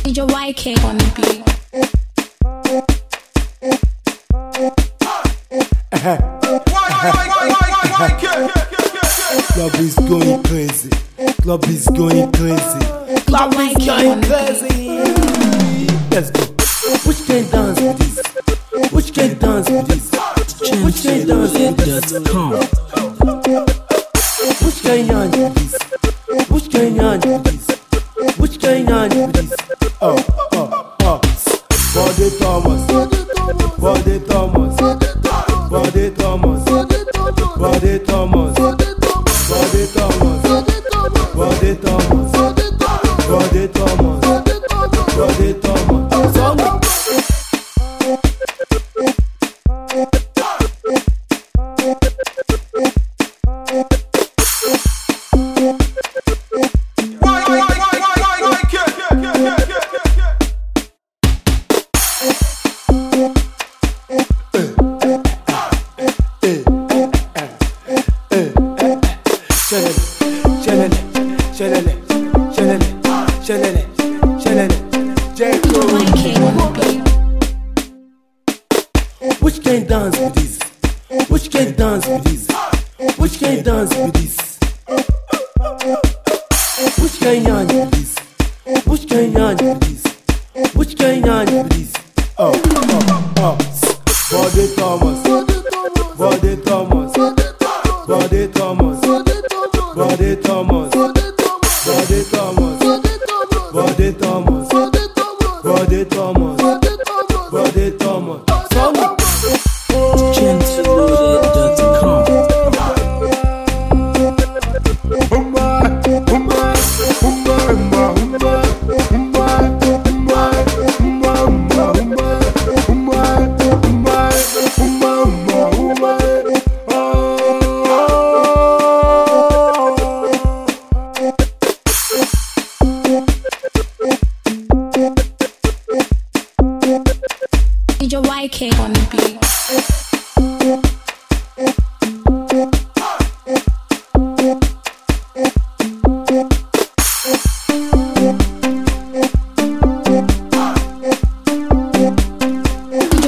DJ YK on the beat. Club is going crazy. Club is going crazy. Club is going crazy. Let's go. Which can dance with this? Which can dance with this? Which can dance with this? Which can yarn with this? Which can yarn with this? Which can yarn with this? Body Thomas, Body Thomas, Body Thomas, Body Thomas, Body Thomas, Body Thomas, Body Thomas, Body Thomas. Which can dance with this? Which can dance with this? Which can dance with this? Which can yarn with this? Which can yarn with this? Which can yarn with this? Body Thomas, Body Thomas, Body Thomas, Body Thomas, Body Thomas, Body Thomas, Body Thomas, Body Thomas. DJ YK on the beat.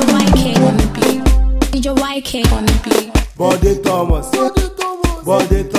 DJ YK on the beat. Body Thomas, Body